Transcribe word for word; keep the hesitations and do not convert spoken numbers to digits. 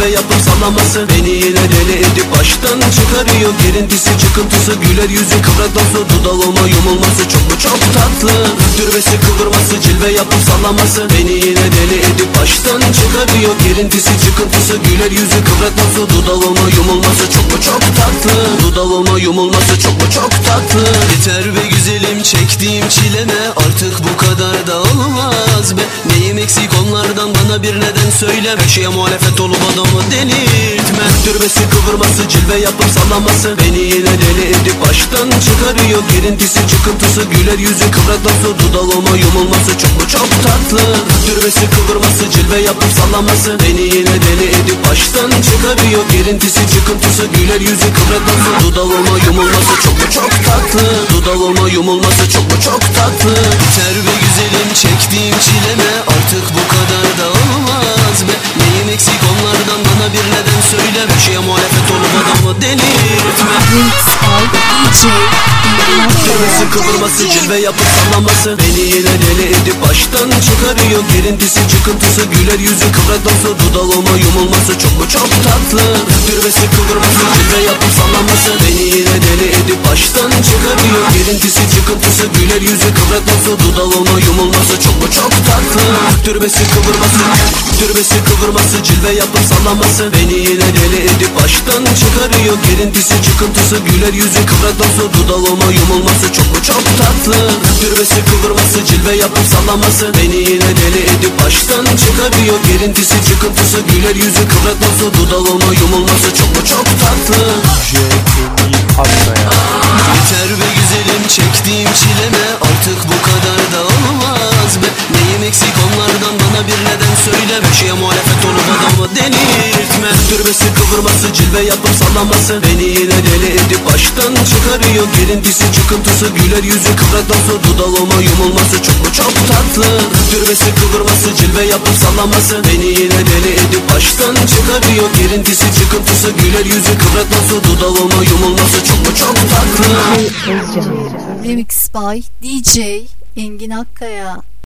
cilve yapıp sallaması beni yine deli edip baştan çıkarıyor. Gerintisi çıkıntısı güler yüzü kıvrak dansı dudağıma yumulması çok mu çok tatlı. Dürmesi kıvırması cilve yapıp sallaması beni yine deli edip baştan çıkarıyor. Gerintisi çıkıntısı güler yüzü kıvrak dansı dudağıma yumulması çok mu çok tatlı. Dudağıma yumulması çok mu çok tatlı. Yeter be güzelim çektiğim çileme, artık bu kadar da olmaz be. Neyim eksik onlardan bana bir neden söyle. Her şeye muhalefet olup adamı delirtme. Dürbesi kıvırması cilve yapıp sallaması beni yine deli edip baştan çıkarıyor. Gerintisi çıkıntısı güler yüzü kıvrak dansı dudağıma yumulması çok mu çok tatlı. Dürbesi kıvırması cilve yapıp sallaması beni yine deli edip baştan çıkarıyor. Gerintisi çıkıntısı güler yüzü kıvrak dansı dudağıma yumulması çok mu çok tatlı. Dudağıma yumulması çok mu çok tatlı. Biter be güzelim çektiğim çileme, artık bu kadar da olmaz be. Neyim eksik onlardan bana bir neden söyle. Her şeye muhalefet olup adamı delirtme. Düğmesi kıvırması cilve yapıp sallaması beni yine deli edip baştan çıkarıyor. Gerintisi çıkıntısı güler yüzü kıvrak dansı dudağıma yumulması çok mu çok tatlı. Düğmesi kıvırması cilve yapıp sallaması beni yine deli edip baştan çıkarıyor. Gerintisi çıkıntısı güler yüzü kıvrak dansı dudağıma yumulması çok mu çok tatlı. Dürbesi kıvırması, dürbesi kıvırması cilve yapıp sallaması beni yine deli edip baştan çıkarıyor. Gerintisi çıkıntısı güler yüzü kıvrak dansı dudağıma yumulması çok mu çok tatlı. Dürbesi kıvırması cilve yapıp sallaması beni yine deli edip baştan çıkarıyor. Gerintisi çıkıntısı güler yüzü kıvrak dansı dudağıma yumulması çok mu çok tatlı. Yeter be güzelim çektiğim çileme, artık bu kadar da olmaz be. Neyim eksik onlardan bana bir neden söyle. Her şeye muhalefet olup adamı delirtme. Dürbesi kıvırması cilve yapıp sallaması beni yine deli edip baştan çıkarıyor. Gerintisi çıkıntısı güler yüzü kıvrak dansı dudağıma yumulması çok mu çok tatlı. Dürbesi kıvırması cilve yapıp sallaması beni yine deli edip baştan çıkarıyor. Gerintisi çıkıntısı güler yüzü kıvrak dansı dudağıma yumulması çok mu çok tatlı. Remix by D J Engin Akkaya.